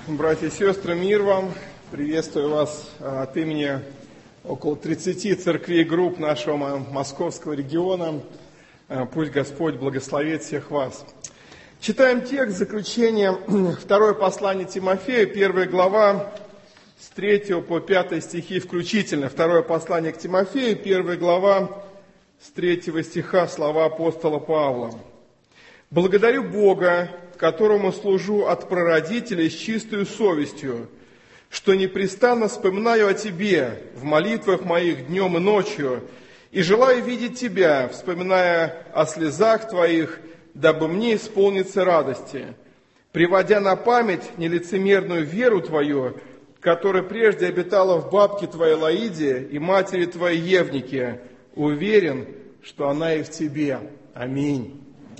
Братья и сестры, мир вам! Приветствую вас от имени около 30 церквей и групп нашего московского региона. Пусть Господь благословит всех вас. Читаем текст заключения, второе послание Тимофею, 1 глава, с 3 по 5 стихи включительно. Второе послание к Тимофею, 1 глава, с 3 стиха, слова апостола Павла. «Благодарю Бога, которому служу от прародителей с чистою совестью, что непрестанно вспоминаю о Тебе в молитвах моих днем и ночью, и желаю видеть Тебя, вспоминая о слезах Твоих, дабы мне исполниться радости, приводя на память нелицемерную веру Твою, которая прежде обитала в бабке Твоей Лоиде и матери Твоей Евнике, уверен, что она и в Тебе. Аминь».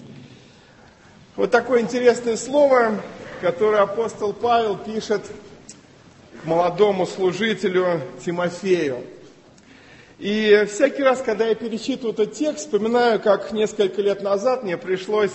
Вот такое интересное слово, которое апостол Павел пишет к молодому служителю Тимофею. И всякий раз, когда я перечитываю этот текст, вспоминаю, как несколько лет назад мне пришлось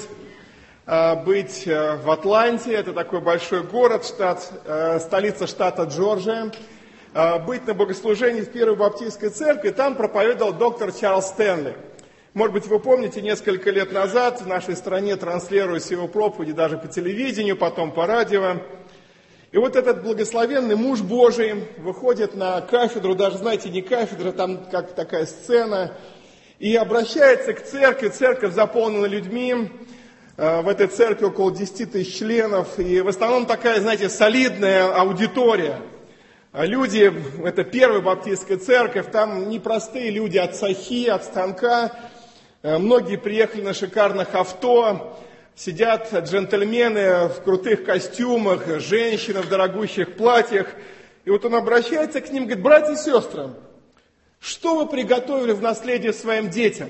быть в Атланте, это такой большой город, столица штата Джорджия, быть на богослужении в Первой Баптистской церкви, там проповедовал доктор Чарльз Стэнли. Может быть, вы помните, несколько лет назад в нашей стране транслировались его проповеди даже по телевидению, потом по радио. И вот этот благословенный муж Божий выходит на кафедру, даже, знаете, не кафедра, там как такая сцена, и обращается к церкви. Церковь заполнена людьми, в этой церкви около 10 тысяч членов, и в основном такая, знаете, солидная аудитория. Люди, это Первая Баптистская церковь, там непростые люди от сахи, от станка. Многие приехали на шикарных авто, сидят джентльмены в крутых костюмах, женщины в дорогущих платьях. И вот он обращается к ним, говорит: братья и сестры, что вы приготовили в наследие своим детям?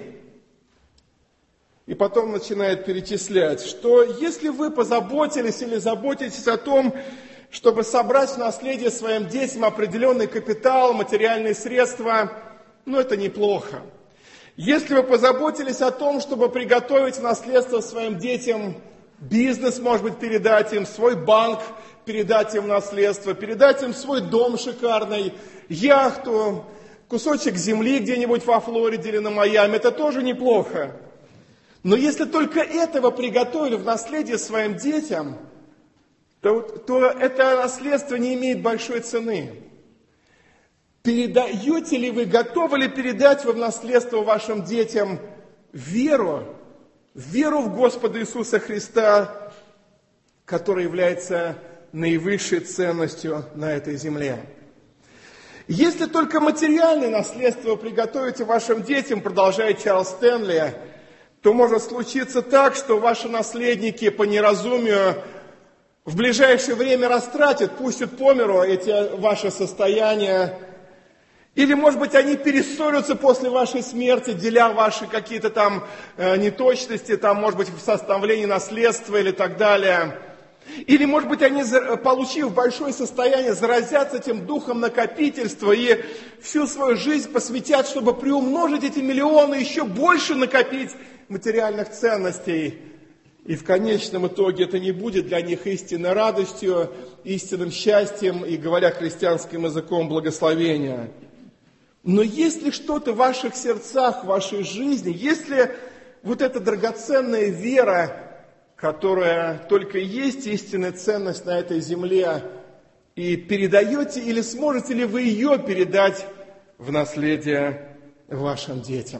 И потом начинает перечислять, что если вы позаботились или заботитесь о том, чтобы собрать в наследие своим детям определенный капитал, материальные средства, это неплохо. Если вы позаботились о том, чтобы приготовить в наследство своим детям бизнес, может быть, передать им, свой банк передать им в наследство, передать им свой дом шикарный, яхту, кусочек земли где-нибудь во Флориде или на Майами, это тоже неплохо. Но если только этого приготовили в наследие своим детям, то это наследство не имеет большой цены. Передаете ли вы, готовы ли передать вы в наследство вашим детям веру в Господа Иисуса Христа, которая является наивысшей ценностью на этой земле? Если только материальное наследство вы приготовите вашим детям, продолжает Чарльз Стэнли, то может случиться так, что ваши наследники по неразумию в ближайшее время растратят, пустят по миру эти ваши состояния. Или, может быть, они перессорятся после вашей смерти, деля ваши какие-то там неточности, там, может быть, в составлении наследства или так далее. Или, может быть, они, получив большое состояние, заразятся этим духом накопительства и всю свою жизнь посвятят, чтобы приумножить эти миллионы, еще больше накопить материальных ценностей. И в конечном итоге это не будет для них истинной радостью, истинным счастьем и, говоря христианским языком, благословения. Но если что-то в ваших сердцах, в вашей жизни, если вот эта драгоценная вера, которая только есть истинная ценность на этой земле, и передаете или сможете ли вы ее передать в наследие вашим детям?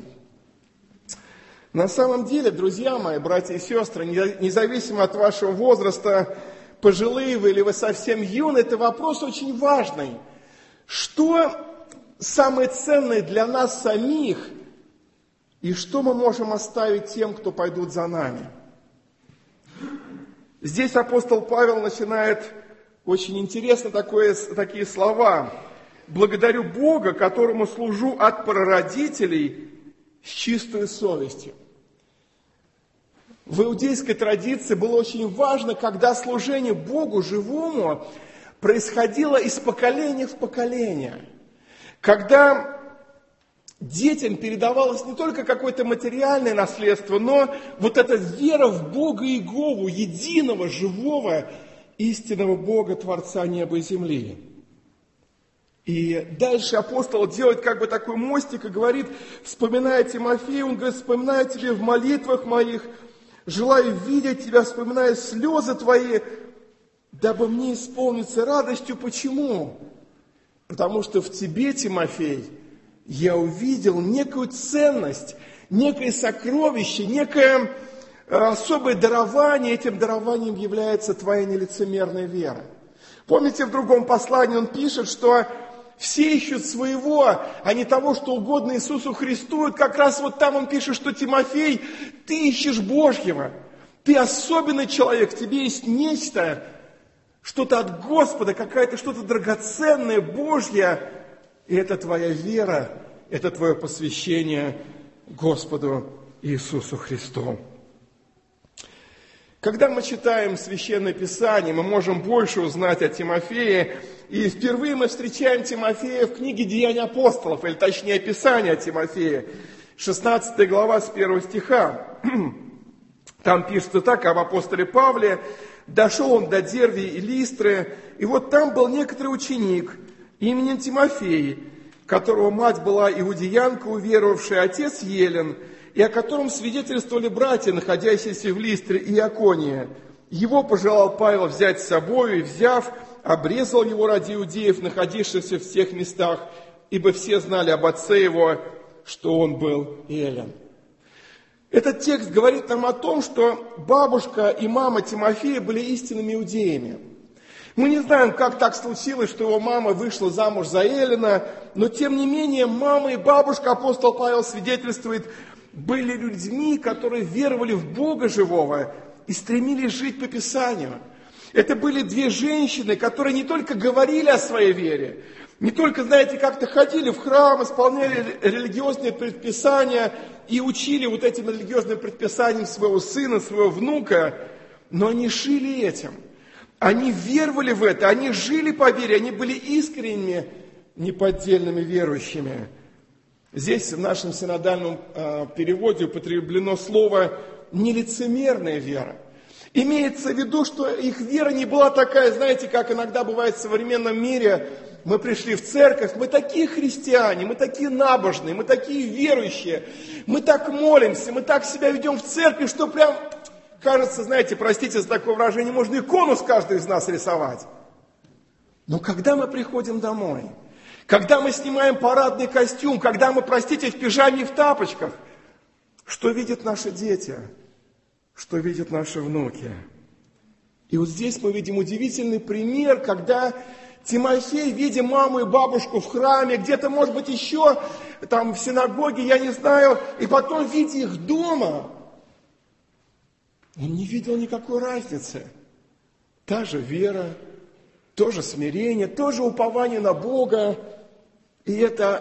На самом деле, друзья мои, братья и сестры, независимо от вашего возраста, пожилые вы или вы совсем юны, это вопрос очень важный. Что самое ценное для нас самих, и что мы можем оставить тем, кто пойдут за нами? Здесь апостол Павел начинает очень интересно такие слова. «Благодарю Бога, которому служу от прародителей с чистой совестью». В иудейской традиции было очень важно, когда служение Богу живому происходило из поколения в поколение. Когда детям передавалось не только какое-то материальное наследство, но вот эта вера в Бога Иегову, единого, живого истинного Бога, Творца неба и земли. И дальше апостол делает как бы такой мостик и говорит, вспоминая Тимофея, он говорит, вспоминаю тебе в молитвах моих, желаю видеть тебя, вспоминая слезы твои, дабы мне исполниться радостью. Почему? Потому что в тебе, Тимофей, я увидел некую ценность, некое сокровище, некое особое дарование. Этим дарованием является твоя нелицемерная вера. Помните, в другом послании он пишет, что все ищут своего, а не того, что угодно Иисусу Христу. И как раз вот там он пишет, что Тимофей, ты ищешь Божьего. Ты особенный человек, в тебе есть нечто, что-то от Господа, какая-то что-то драгоценное, Божье. И это твоя вера, это твое посвящение Господу Иисусу Христу. Когда мы читаем Священное Писание, мы можем больше узнать о Тимофее. И впервые мы встречаем Тимофея в книге «Деяния апостолов», или точнее, описание о Тимофее, 16 глава с 1 стиха. Там пишется так об апостоле Павле. «Дошел он до Дервии и Листры, и вот там был некоторый ученик именем Тимофей, которого мать была иудеянка, уверовавшая, отец Елен, и о котором свидетельствовали братья, находящиеся в Листре и Иконии. Его пожелал Павел взять с собой, и, взяв, обрезал его ради иудеев, находившихся в тех местах, ибо все знали об отце его, что он был Елен». Этот текст говорит нам о том, что бабушка и мама Тимофея были истинными иудеями. Мы не знаем, как так случилось, что его мама вышла замуж за Елена, но тем не менее мама и бабушка, апостол Павел свидетельствует, были людьми, которые веровали в Бога живого и стремились жить по Писанию. Это были две женщины, которые не только говорили о своей вере, не только, знаете, как-то ходили в храм, исполняли религиозные предписания и учили вот этим религиозным предписаниям своего сына, своего внука, но они жили этим. Они веровали в это, они жили по вере, они были искренними, неподдельными верующими. Здесь в нашем синодальном переводе употреблено слово «нелицемерная вера». Имеется в виду, что их вера не была такая, знаете, как иногда бывает в современном мире. Мы пришли в церковь, мы такие христиане, мы такие набожные, мы такие верующие, мы так молимся, мы так себя ведем в церкви, что прям кажется, знаете, простите за такое выражение, можно икону с каждой из нас рисовать. Но когда мы приходим домой, когда мы снимаем парадный костюм, когда мы, простите, в пижаме и в тапочках, что видят наши дети? Что видят наши внуки? И вот здесь мы видим удивительный пример, когда Тимофей, видя маму и бабушку в храме, где-то, может быть, еще там в синагоге, я не знаю, и потом, видя их дома, он не видел никакой разницы. Та же вера, то же смирение, то же упование на Бога. И это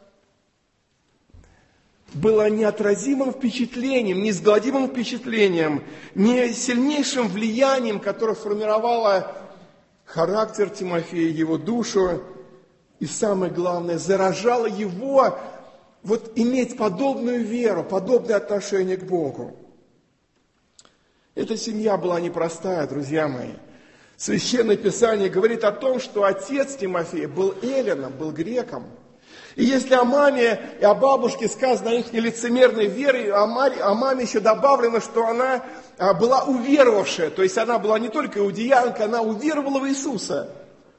было неотразимым впечатлением, неизгладимым впечатлением, не сильнейшим влиянием, которое формировало характер Тимофея, его душу, и самое главное, заражало его вот иметь подобную веру, подобное отношение к Богу. Эта семья была непростая, друзья мои. Священное Писание говорит о том, что отец Тимофея был эллином, был греком. И если о маме и о бабушке сказано о их нелицемерной вере, о маме еще добавлено, что она была уверовавшая. То есть она была не только иудеянка, она уверовала в Иисуса.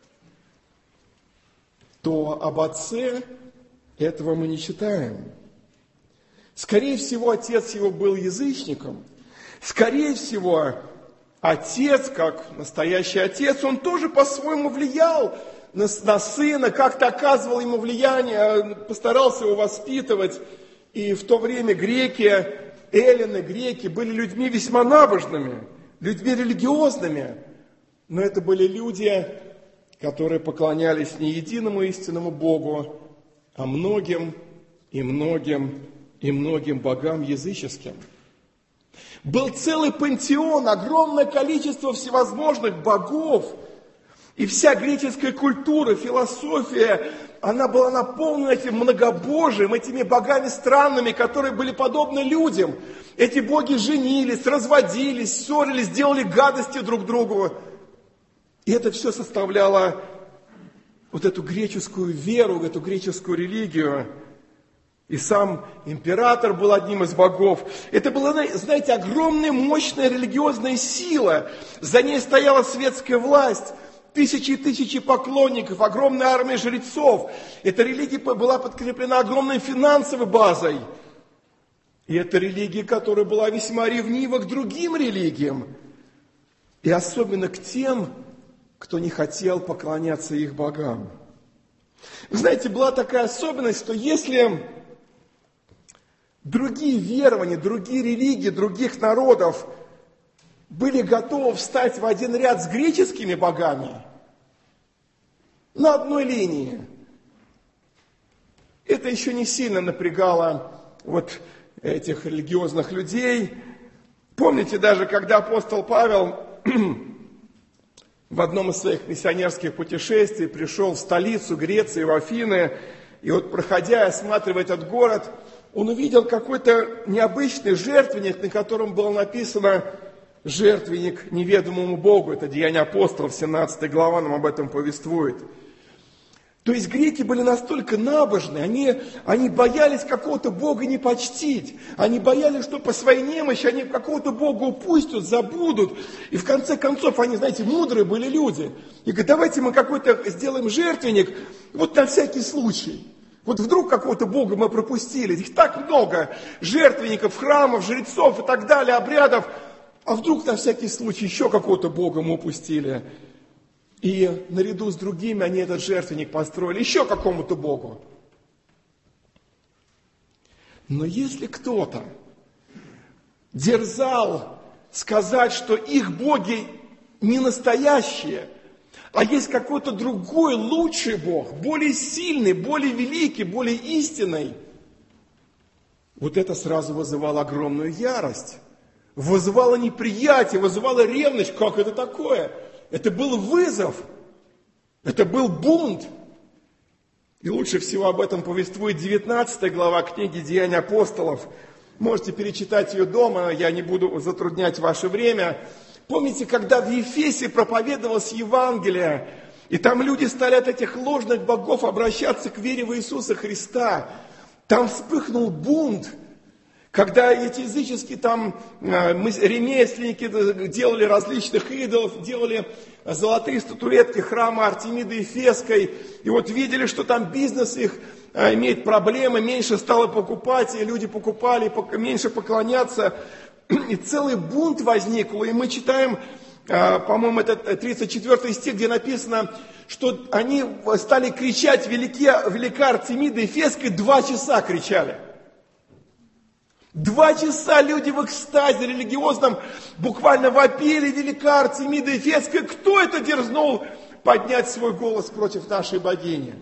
То об отце этого мы не читаем. Скорее всего, отец его был язычником. Скорее всего, отец, как настоящий отец, он тоже по-своему влиял на сына, как-то оказывал ему влияние, постарался его воспитывать. И в то время греки, эллины, греки были людьми весьма набожными, людьми религиозными. Но это были люди, которые поклонялись не единому истинному Богу, а многим и многим и многим богам языческим. Был целый пантеон, огромное количество всевозможных богов. И вся греческая культура, философия, она была наполнена этим многобожием, этими богами странными, которые были подобны людям. Эти боги женились, разводились, ссорились, делали гадости друг другу. И это все составляло вот эту греческую веру, эту греческую религию. И сам император был одним из богов. Это была, знаете, огромная, мощная религиозная сила. За ней стояла светская власть. Тысячи и тысячи поклонников, огромная армия жрецов. Эта религия была подкреплена огромной финансовой базой. И это религия, которая была весьма ревнива к другим религиям. И особенно к тем, кто не хотел поклоняться их богам. Вы знаете, была такая особенность, что если другие верования, другие религии, других народов были готовы встать в один ряд с греческими богами на одной линии, это еще не сильно напрягало вот этих религиозных людей. Помните, даже когда апостол Павел в одном из своих миссионерских путешествий пришел в столицу Греции, в Афины, и вот проходя, осматривая этот город, он увидел какой-то необычный жертвенник, на котором было написано «Жертвенник неведомому Богу». Это Деяния апостолов, 17 глава нам об этом повествует. То есть греки были настолько набожны, они боялись какого-то Бога не почтить. Они боялись, что по своей немощи они какого-то Бога упустят, забудут. И в конце концов, они, знаете, мудрые были люди. И говорят, давайте мы какой-то сделаем жертвенник, вот на всякий случай. Вот вдруг какого-то Бога мы пропустили. Их так много жертвенников, храмов, жрецов и так далее, обрядов. А вдруг на всякий случай еще какого-то Бога мы упустили. И наряду с другими они этот жертвенник построили еще какому-то Богу. Но если кто-то дерзал сказать, что их боги не настоящие, а есть какой-то другой, лучший Бог, более сильный, более великий, более истинный, вот это сразу вызывало огромную ярость, вызывало неприятие, вызывало ревность. Как это такое? Это был вызов, это был бунт. И лучше всего об этом повествует 19 глава книги «Деяния апостолов». Можете перечитать ее дома, я не буду затруднять ваше время. Помните, когда в Ефесе проповедовалось Евангелие, и там люди стали от этих ложных богов обращаться к вере в Иисуса Христа, там вспыхнул бунт. Когда эти языческие ремесленники делали различных идолов, делали золотые статуэтки храма Артемиды Эфесской, и вот видели, что там бизнес их имеет проблемы, меньше стало покупать, и люди покупали, меньше поклоняться, и целый бунт возник. И мы читаем, по-моему, это 34 стих, где написано, что они стали кричать велика Артемида Эфесской, 2 часа кричали. 2 часа люди в экстазе религиозном буквально вопили: велика Артемида Эфесская. Кто это дерзнул поднять свой голос против нашей богини?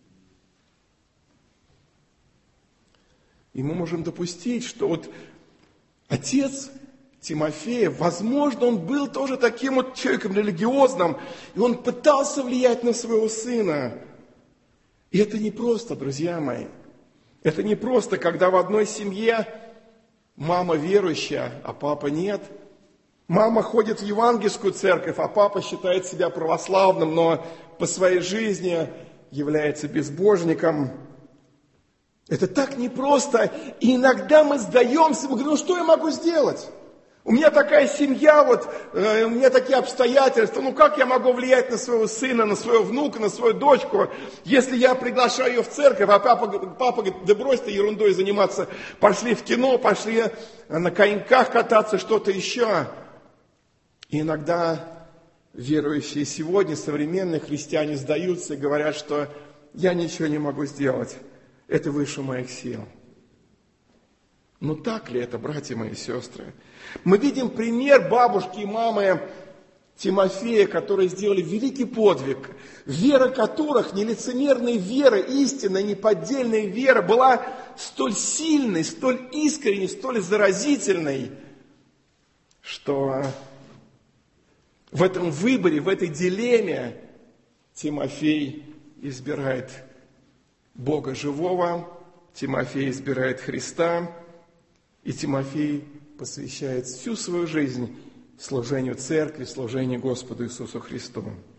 И мы можем допустить, что вот отец Тимофея, возможно, он был тоже таким вот человеком религиозным, и он пытался влиять на своего сына. И это не просто, друзья мои. Это не просто, когда в одной семье мама верующая, а папа нет. Мама ходит в евангельскую церковь, а папа считает себя православным, но по своей жизни является безбожником. Это так непросто. И иногда мы сдаемся, мы говорим, ну что я могу сделать? У меня такая семья, у меня такие обстоятельства, ну как я могу влиять на своего сына, на своего внука, на свою дочку, если я приглашаю ее в церковь, а папа говорит, да брось ты ерундой заниматься, пошли в кино, пошли на коньках кататься, что-то еще. И иногда верующие сегодня, современные христиане, сдаются и говорят, что я ничего не могу сделать, это выше моих сил. Но так ли это, братья мои и сестры? Мы видим пример бабушки и мамы Тимофея, которые сделали великий подвиг, вера которых, нелицемерная вера, истинная, неподдельная вера, была столь сильной, столь искренней, столь заразительной, что в этом выборе, в этой дилемме Тимофей избирает Бога живого, Тимофей избирает Христа, и Тимофей посвящает всю свою жизнь служению церкви, служению Господу Иисусу Христу.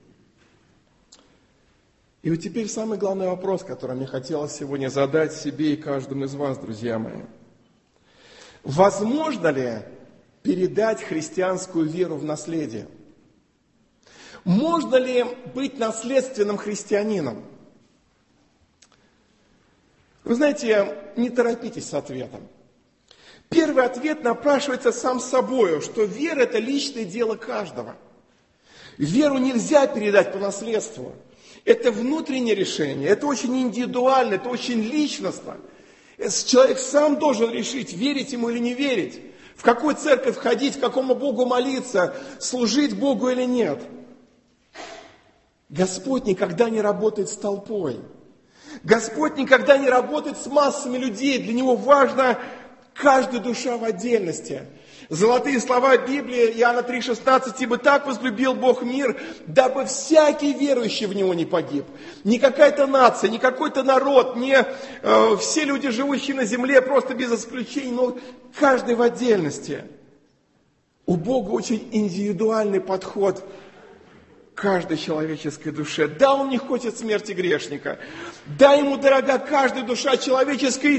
И вот теперь самый главный вопрос, который мне хотелось сегодня задать себе и каждому из вас, друзья мои. Возможно ли передать христианскую веру в наследие? Можно ли быть наследственным христианином? Вы знаете, не торопитесь с ответом. Первый ответ напрашивается сам собой, что вера – это личное дело каждого. Веру нельзя передать по наследству. Это внутреннее решение, это очень индивидуально, это очень личностно. Человек сам должен решить, верить ему или не верить, в какую церковь ходить, к какому Богу молиться, служить Богу или нет. Господь никогда не работает с толпой. Господь никогда не работает с массами людей. Для Него важна каждая душа в отдельности. Золотые слова Библии, Иоанна 3,16, «Ибо так возлюбил Бог мир, дабы всякий верующий в Него не погиб». Не какая-то нация, не какой-то народ, не все люди, живущие на земле, просто без исключения, но каждый в отдельности. У Бога очень индивидуальный подход к каждой человеческой душе. Да, Он не хочет смерти грешника. Да, Ему дорога каждая душа человеческая,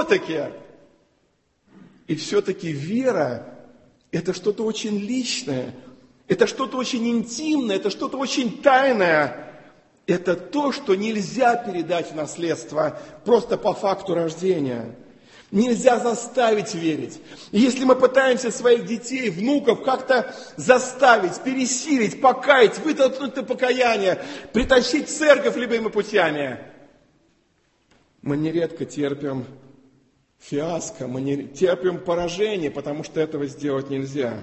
и все-таки вера – это что-то очень личное, это что-то очень интимное, это что-то очень тайное. Это то, что нельзя передать в наследство просто по факту рождения. Нельзя заставить верить. И если мы пытаемся своих детей, внуков как-то заставить, пересилить, покаять, вытолкнуть на покаяние, притащить в церковь любыми путями, мы нередко терпим фиаско, мы не терпим поражение, потому что этого сделать нельзя.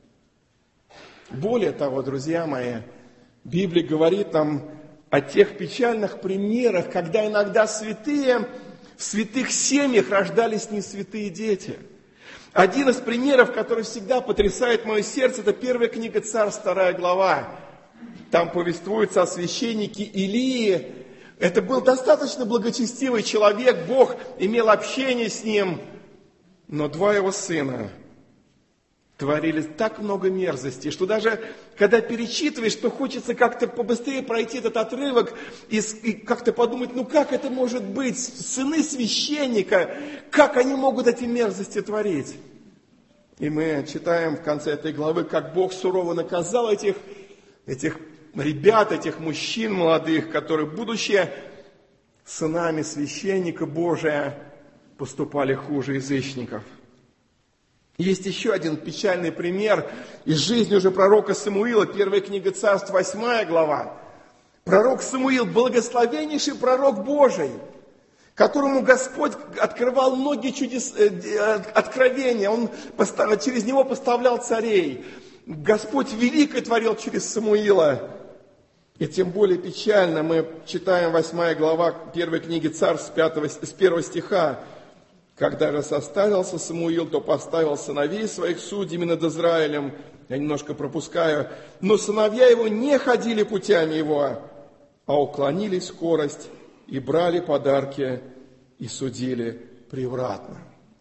Более того, друзья мои, Библия говорит нам о тех печальных примерах, когда иногда святые в святых семьях рождались не святые дети. Один из примеров, который всегда потрясает мое сердце, это первая книга Царств, 2 глава. Там повествуется о священнике Илии. Это был достаточно благочестивый человек, Бог имел общение с ним, но 2 его сына творили так много мерзостей, что даже когда перечитываешь, то хочется как-то побыстрее пройти этот отрывок и как-то подумать, ну как это может быть, сыны священника, как они могут эти мерзости творить? И мы читаем в конце этой главы, как Бог сурово наказал этих ребят, этих мужчин молодых, которые, будучи сынами священника Божия, поступали хуже язычников. Есть еще один печальный пример из жизни уже пророка Самуила, 1 книга Царств, 8 глава. Пророк Самуил, благословеннейший пророк Божий, которому Господь открывал многие откровения, Он через него поставлял царей. Господь великое творил через Самуила. И тем более печально мы читаем 8 глава 1 книги Царств с 1 стиха. Когда же состарился Самуил, то поставил сыновей своих судьями над Израилем. Я немножко пропускаю. Но сыновья его не ходили путями его, а уклонили скорость и брали подарки и судили превратно.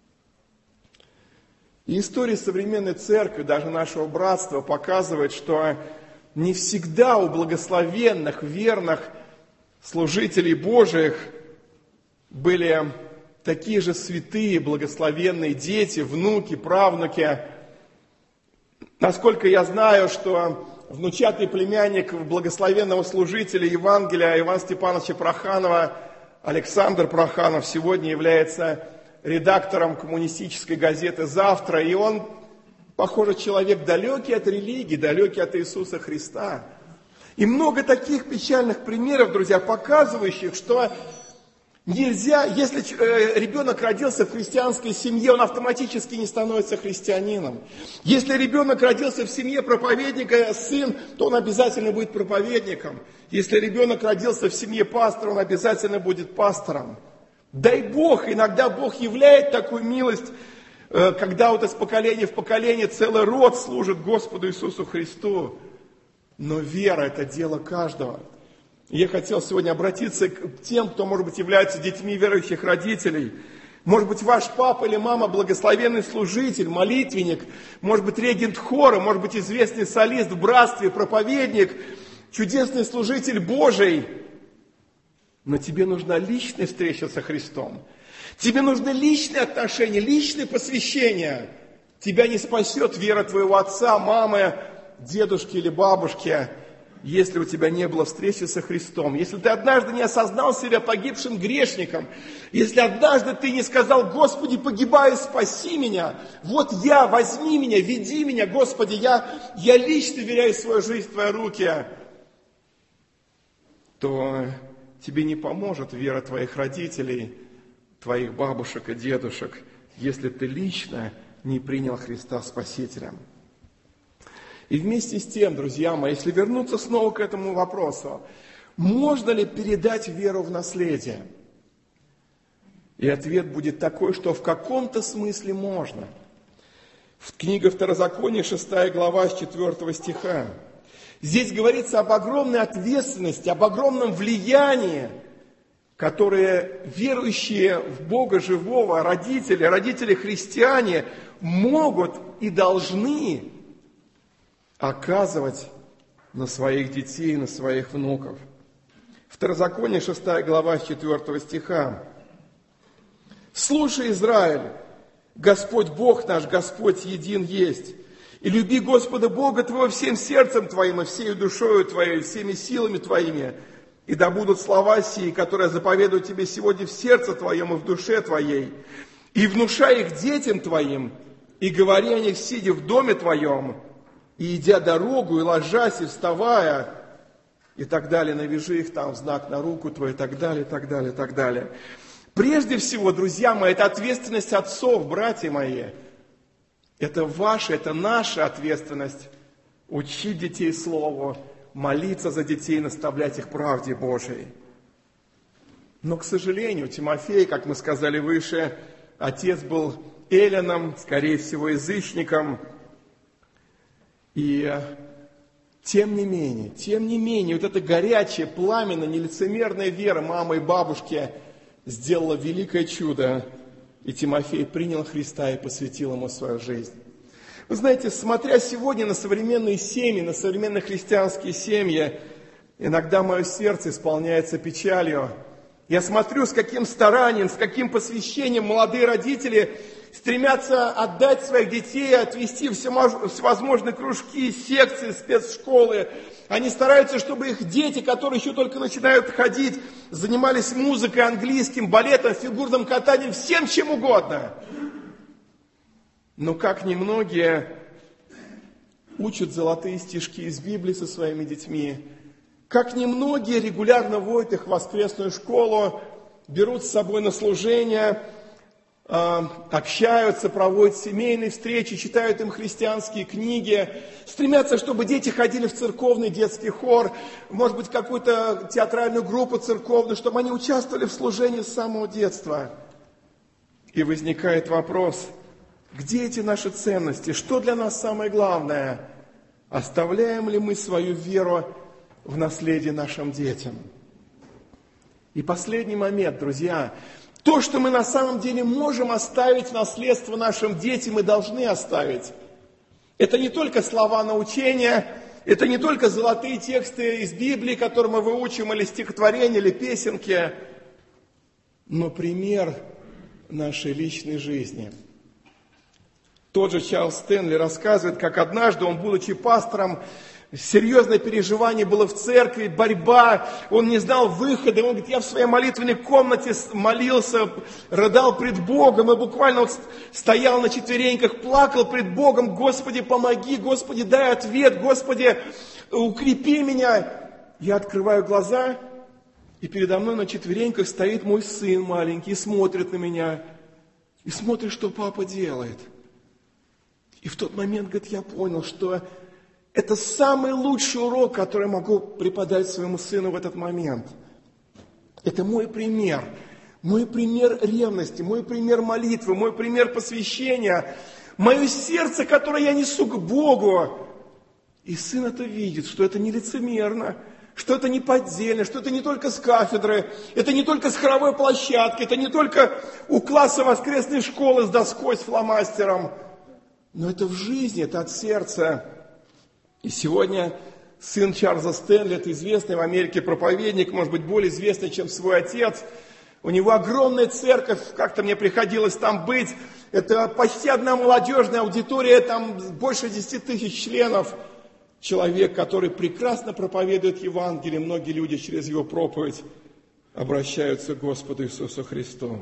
И история современной церкви, даже нашего братства, показывает, что не всегда у благословенных, верных служителей Божиих были такие же святые, благословенные дети, внуки, правнуки. Насколько я знаю, что внучатый племянник благословенного служителя Евангелия Ивана Степановича Проханова, Александр Проханов, сегодня является редактором коммунистической газеты «Завтра», и он, похоже, человек далекий от религии, далекий от Иисуса Христа. И много таких печальных примеров, друзья, показывающих, что нельзя, если ребенок родился в христианской семье, он автоматически не становится христианином. Если ребенок родился в семье проповедника, сын, то он обязательно будет проповедником. Если ребенок родился в семье пастора, он обязательно будет пастором. Дай Бог, иногда Бог являет такую милость, когда вот из поколения в поколение целый род служит Господу Иисусу Христу. Но вера – это дело каждого. Я хотел сегодня обратиться к тем, кто, может быть, является детьми верующих родителей. Может быть, ваш папа или мама благословенный служитель, молитвенник, может быть, регент хора, может быть, известный солист в братстве, проповедник, чудесный служитель Божий. Но тебе нужна личная встреча со Христом. Тебе нужны личные отношения, личное посвящение. Тебя не спасет вера твоего отца, мамы, дедушки или бабушки, если у тебя не было встречи со Христом. Если ты однажды не осознал себя погибшим грешником, если однажды ты не сказал: Господи, погибаю, спаси меня, вот я, возьми меня, веди меня, Господи, я лично веряю свою жизнь в Твои руки, то тебе не поможет вера твоих родителей, твоих бабушек и дедушек, если ты лично не принял Христа Спасителем. И вместе с тем, друзья мои, если вернуться снова к этому вопросу, можно ли передать веру в наследие? И ответ будет такой, что в каком-то смысле можно. В книге Второзакония, 6 глава, с 4 стиха. Здесь говорится об огромной ответственности, об огромном влиянии, которое верующие в Бога живого, родители христиане могут и должны оказывать на своих детей, на своих внуков. Второзаконие, 6 глава, с 4 стиха. «Слушай, Израиль, Господь Бог наш, Господь един есть. И люби Господа Бога твоего всем сердцем твоим, и всей душою твоей, и всеми силами твоими. И да будут слова сии, которые я заповедую тебе сегодня в сердце твоем и в душе твоей. И внушай их детям твоим, и говори о них, сидя в доме твоем, и идя дорогу, и ложась, и вставая, и так далее, навяжи их там в знак на руку твою, и так далее, и так далее, и так далее». Прежде всего, друзья мои, это ответственность отцов, братья мои. Это ваша, это наша ответственность учить детей Слову, молиться за детей, наставлять их правде Божией. Но, к сожалению, Тимофей, как мы сказали выше, отец был эллином, скорее всего, язычником. И тем не менее, вот эта горячая, пламенная, нелицемерная вера мамы и бабушки сделала великое чудо, и Тимофей принял Христа и посвятил ему свою жизнь. Вы знаете, смотря сегодня на современные семьи, на современные христианские семьи, иногда мое сердце исполняется печалью. Я смотрю, с каким старанием, с каким посвящением молодые родители стремятся отдать своих детей, отвести всевозможные кружки, секции, спецшколы. Они стараются, чтобы их дети, которые еще только начинают ходить, занимались музыкой, английским, балетом, фигурным катанием, всем чем угодно. Но как немногие учат золотые стишки из Библии со своими детьми, как немногие регулярно водят их в воскресную школу, берут с собой на служение, общаются, проводят семейные встречи, читают им христианские книги, стремятся, чтобы дети ходили в церковный детский хор, может быть, какую-то театральную группу церковную, чтобы они участвовали в служении с самого детства. И возникает вопрос, где эти наши ценности, что для нас самое главное? Оставляем ли мы свою веру в наследие нашим детям? И последний момент, друзья. То, что мы на самом деле можем оставить в наследство нашим детям, мы должны оставить. Это не только слова научения, это не только золотые тексты из Библии, которые мы выучим, или стихотворения, или песенки, но пример нашей личной жизни. Тот же Чарльз Стэнли рассказывает, как однажды он, будучи пастором, серьезное переживание было в церкви, борьба, он не знал выхода. Он говорит, я в своей молитвенной комнате молился, рыдал пред Богом, и буквально вот стоял на четвереньках, плакал пред Богом, Господи, помоги, Господи, дай ответ, Господи, укрепи меня. Я открываю глаза, и передо мной на четвереньках стоит мой сын маленький, и смотрит на меня, и смотрит, что папа делает. И в тот момент, говорит, я понял, что это самый лучший урок, который я могу преподать своему сыну в этот момент. Это мой пример ревности, мой пример молитвы, мой пример посвящения, мое сердце, которое я несу к Богу. И сын это видит, что это не лицемерно, что это не поддельно, что это не только с кафедры, это не только с хоровой площадки, это не только у класса воскресной школы с доской, с фломастером, но это в жизни, это от сердца. И сегодня сын Чарльза Стэнли, это известный в Америке проповедник, может быть, более известный, чем свой отец. У него огромная церковь, как-то мне приходилось там быть. Это почти одна молодежная аудитория, там больше 10 тысяч членов. Человек, который прекрасно проповедует Евангелие, многие люди через его проповедь обращаются к Господу Иисусу Христу.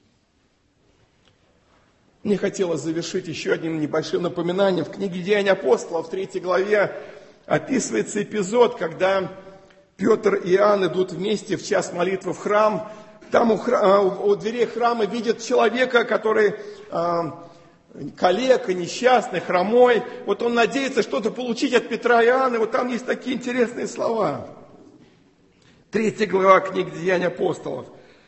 Мне хотелось завершить еще одним небольшим напоминанием. В книге «Деяния апостолов» в 3 главе описывается эпизод, когда Петр и Иоанн идут вместе в час молитвы в храм. Там у дверей храма видят человека, который калека, несчастный, хромой. Вот он надеется что-то получить от Петра и Иоанна. Вот там есть такие интересные слова. 3 глава книги «Деяния апостолов».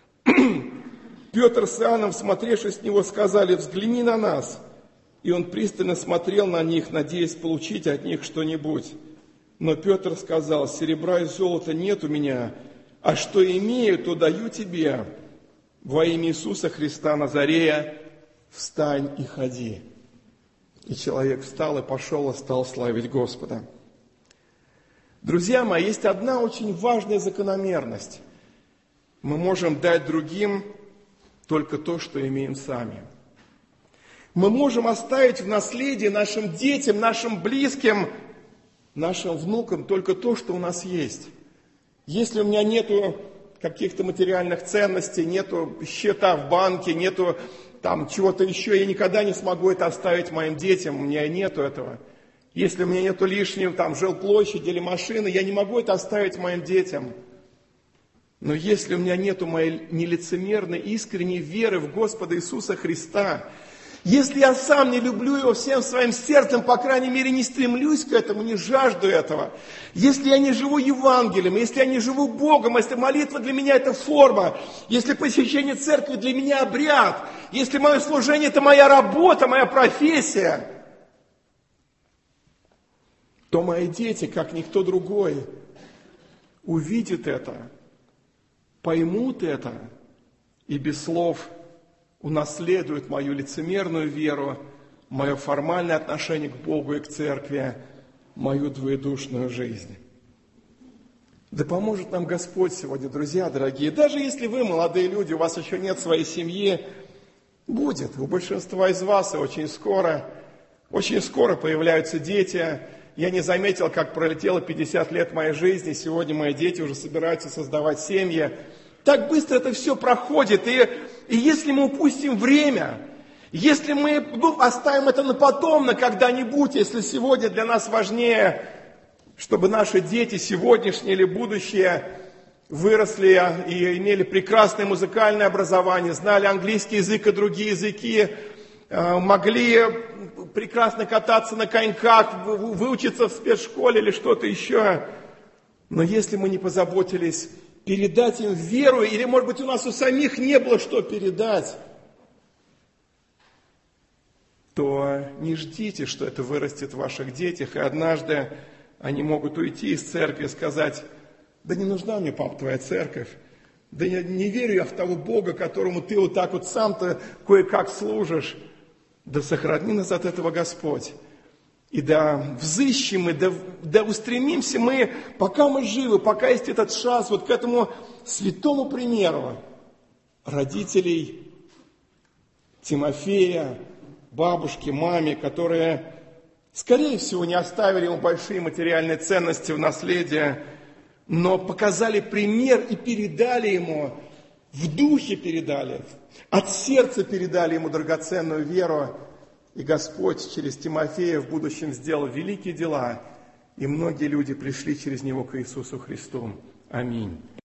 Петр с Иоанном, смотревшись с него, сказали: «Взгляни на нас». И он пристально смотрел на них, надеясь получить от них что-нибудь. Но Петр сказал: «Серебра и золота нет у меня, а что имею, то даю тебе. Во имя Иисуса Христа Назарея встань и ходи». И человек встал и пошел, и стал славить Господа. Друзья мои, есть одна очень важная закономерность. Мы можем дать другим только то, что имеем сами. Мы можем оставить в наследие нашим детям, нашим близким, нашим внукам только то, что у нас есть. Если у меня нету каких-то материальных ценностей, нету счета в банке, нету там чего-то еще, я никогда не смогу это оставить моим детям, у меня нету этого. Если у меня нету лишнего там жилплощади или машины, я не могу это оставить моим детям. Но если у меня нету моей нелицемерной, искренней веры в Господа Иисуса Христа, если я сам не люблю Его всем своим сердцем, по крайней мере, не стремлюсь к этому, не жажду этого, если я не живу Евангелием, если я не живу Богом, если молитва для меня это форма, если посещение церкви для меня обряд, если мое служение это моя работа, моя профессия, то мои дети, как никто другой, увидят это, поймут это и без слов унаследуют мою лицемерную веру, мое формальное отношение к Богу и к церкви, мою двоедушную жизнь. Да поможет нам Господь сегодня, друзья дорогие. Даже если вы, молодые люди, у вас еще нет своей семьи, будет. У большинства из вас и очень скоро появляются дети. Я не заметил, как пролетело 50 лет моей жизни. Сегодня мои дети уже собираются создавать семьи. Так быстро это все проходит. И если мы упустим время, если мы оставим это на потом, на когда-нибудь, если сегодня для нас важнее, чтобы наши дети, сегодняшние или будущее, выросли и имели прекрасное музыкальное образование, знали английский язык и другие языки, могли прекрасно кататься на коньках, выучиться в спецшколе или что-то еще. Но если мы не позаботились передать им веру, или, может быть, у нас у самих не было что передать, то не ждите, что это вырастет в ваших детях, и однажды они могут уйти из церкви и сказать: да не нужна мне, пап, твоя церковь, да не верю я в того Бога, которому ты вот так вот сам-то кое-как служишь. Да сохрани нас от этого Господь. И да взыщем мы, да устремимся мы, пока мы живы, пока есть этот шанс, вот к этому святому примеру родителей Тимофея, бабушки, маме, которые, скорее всего, не оставили ему большие материальные ценности в наследие, но показали пример и передали ему, в духе передали, от сердца передали ему драгоценную веру. И Господь через Тимофея в будущем сделал великие дела, и многие люди пришли через него к Иисусу Христу. Аминь.